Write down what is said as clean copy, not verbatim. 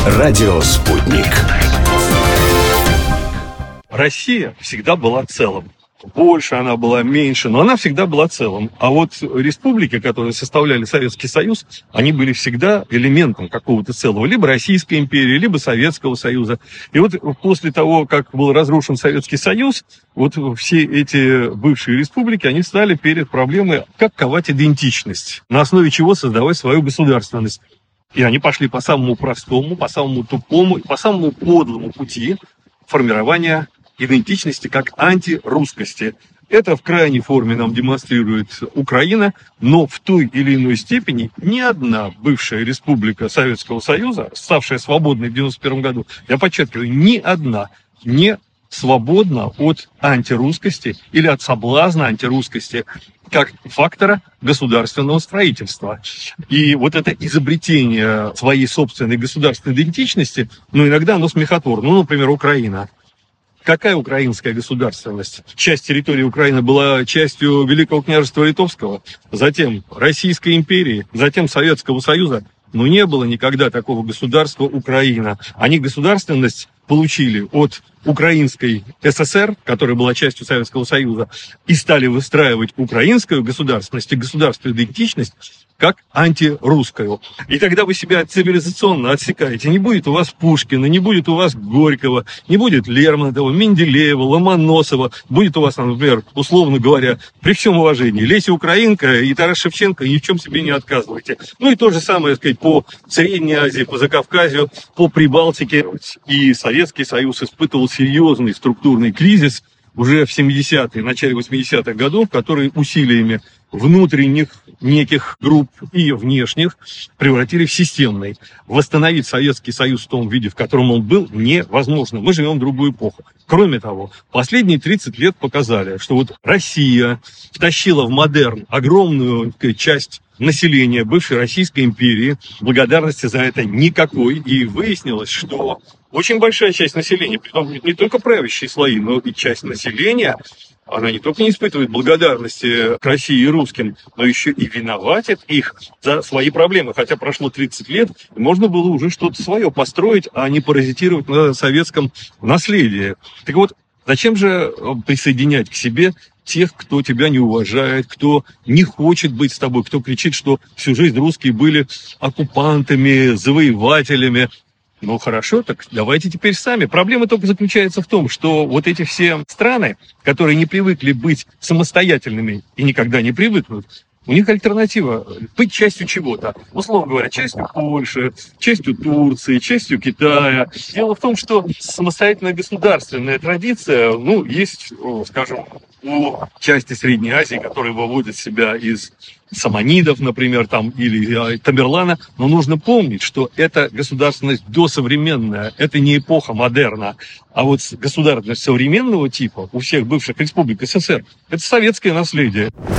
Радио «Спутник». Россия всегда была целым. Больше она была, меньше, но она всегда была целым. А вот республики, которые составляли Советский Союз, они были всегда элементом какого-то целого. Либо Российской империи, либо Советского Союза. И вот после того, как был разрушен Советский Союз, вот все эти бывшие республики, они стали перед проблемой, как ковать идентичность, на основе чего создавать свою государственность. И они пошли по самому простому, по самому тупому, по самому подлому пути формирования идентичности как антирусскости. Это в крайней форме нам демонстрирует Украина, но в той или иной степени ни одна бывшая республика Советского Союза, ставшая свободной в 1991 году, я подчеркиваю, ни одна не свободна от антирусскости или от соблазна антирусскости как фактора государственного строительства. И вот это изобретение своей собственной государственной идентичности, иногда оно смехотворно. Например, Украина. Какая украинская государственность? Часть территории Украины была частью Великого княжества Литовского, затем Российской империи, затем Советского Союза. Но не было никогда такого государства Украина. Они государственность получили от Украинской ССР, которая была частью Советского Союза, и стали выстраивать украинскую государственность и государственную идентичность как антирусскую. И тогда вы себя цивилизационно отсекаете. Не будет у вас Пушкина, не будет у вас Горького, не будет Лермонтова, Менделеева, Ломоносова. Будет у вас, например, условно говоря, при всем уважении, Леся Украинка и Тарас Шевченко, ни в чем себе не отказывайте. И то же самое, так сказать, по Средней Азии, по Закавказью, по Прибалтике. И Советский Союз испытывал серьезный структурный кризис уже в 70-е, начале 80-х годов, который усилиями внутренних неких групп и внешних превратили в системный. Восстановить Советский Союз в том виде, в котором он был, невозможно. Мы живем в другую эпоху. Кроме того, последние 30 лет показали, что вот Россия втащила в модерн огромную часть населения бывшей Российской империи. Благодарности за это никакой. И выяснилось, что очень большая часть населения, притом не только правящие слои, но и часть населения, она не только не испытывает благодарности к России и русским, но еще и виноватит их за свои проблемы. Хотя прошло 30 лет, и можно было уже что-то свое построить, а не паразитировать на советском наследии. Так вот, зачем же присоединять к себе тех, кто тебя не уважает, кто не хочет быть с тобой, кто кричит, что всю жизнь русские были оккупантами, завоевателями? Хорошо, так давайте теперь сами. Проблема только заключается в том, что вот эти все страны, которые не привыкли быть самостоятельными и никогда не привыкнут, у них альтернатива – быть частью чего-то. Условно говоря, частью Польши, частью Турции, частью Китая. Дело в том, что самостоятельная государственная традиция, есть, скажем, у части Средней Азии, которые выводят себя из саманидов, например, или Тамерлана. Но нужно помнить, что это государственность досовременная, это не эпоха модерна. А вот государственность современного типа у всех бывших республик СССР – это советское наследие.